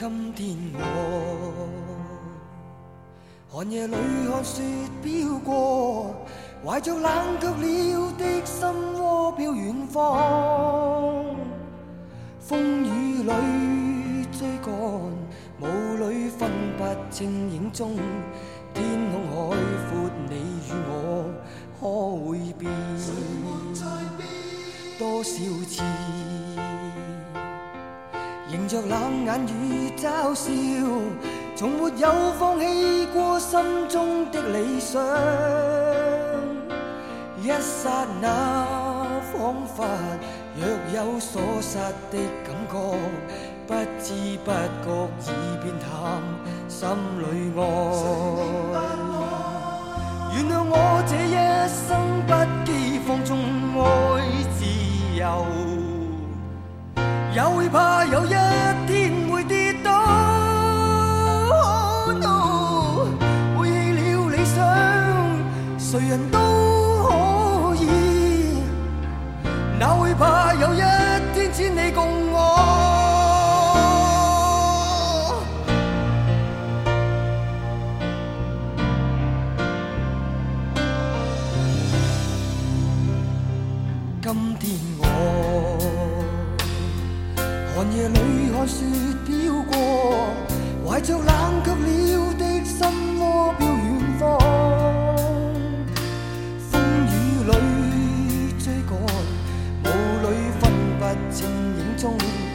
今天我寒夜里看雪飘過，懷着冷卻了的心窩飄遠方。風雨裏追趕，霧裏分不清影蹤。天空海闊，你與我可會變？多少次迎着冷眼與嘲笑，從沒有放棄過心中的理想。一剎那彷彿若有所失的感覺，不知不覺已變淡心裏愛。原諒我這一生不羈放縱愛自由，也會怕有一天會跌倒。No， 背棄了理想，誰人都可以，哪會怕有一天只你共我。今天我寒夜裏看雪飄過，懷着冷卻了的心窩飄遠方。風雨裏追趕，霧裏分不清影蹤。